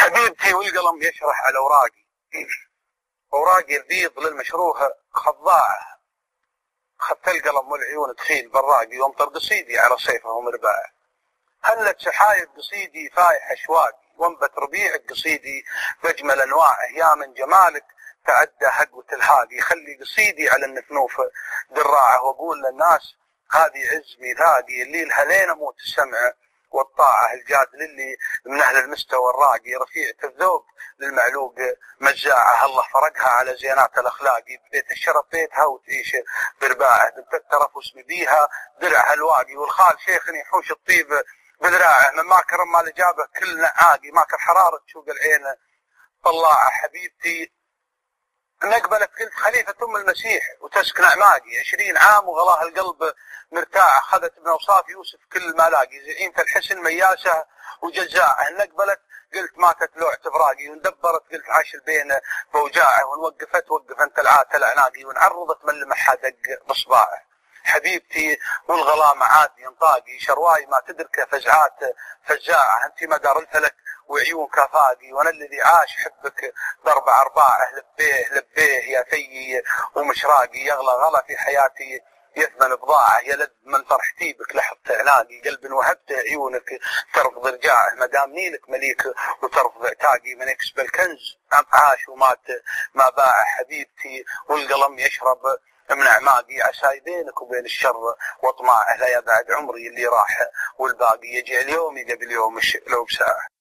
حبيبتي والقلم يشرح على أوراقي. أوراقي البيض للمشروه خضاعة، خدت القلم والعيون تخيل براقي وامطر قصيدي على صيفه ومرباعه. هلت سحايب قصيدي فايح أشواقي، وانبت ربيع قصيدي بأجمل أنواعه. يا من جمالك تعدى هقوة الهاقي، خلي قصيدي على النفنوف دراعه. وأقول للناس هذه عز ميثاقي، اللي لها لين أموت السمع والطاعة. الجاد للي من أهل المستوى الراقي، رفيعة الذوق للمعلوق مجاعة. الله فرقها على زينات الأخلاقي، ببيت الشرف بيتها وتعيش برباعه. بنت الترف واسمي بيها درعها الواقي، والخال شيخ يحوش الطيب بذراعه. من ما كرم ما لجابه كل نعاقي، ما كر حرارة شوق العين طلاعه. حبيبتي نقبلت قلت خليفة أم المسيح وتسكن أعماقي، 20 عام وغلاها القلب مرتاع. أخذت من أوصاف يوسف كل ما لاقي، زعيمة الحسن مياسة وجزاعه. نقبلت قلت ماتت لوعة فراقي، وندبرت قلت عاش البين بوجاعه. ونوقفت وقف انت العات العناقي، ونعرضت من لمحها دق بصباعه. حبيبتي والغلا معاد ينطاقي، شرواي ما تدرك فزعات فزاعه. انت مدار الفلك وعيون كفاقي، وانا الذي عاش حبك ضرب ارباعه. لبيه لبيه يا ثي ومشراقي، يغلى غلا في حياتي يثمن بضاعه. يلذ من فرحتي بك لحظة عناقي، قلب وهبته عيونك ترفض رجاعه. مدام نيلك مليك وترفض عتاقي، من يكسب الكنز عاش ومات ما باع. حبيبتي والقلم يشرب من اعماقي، عساي بينك وبين الشر واطماعه. لا يبعد عمري اللي راح والباقي، يجي اليوم قبل يوم لو بساعه.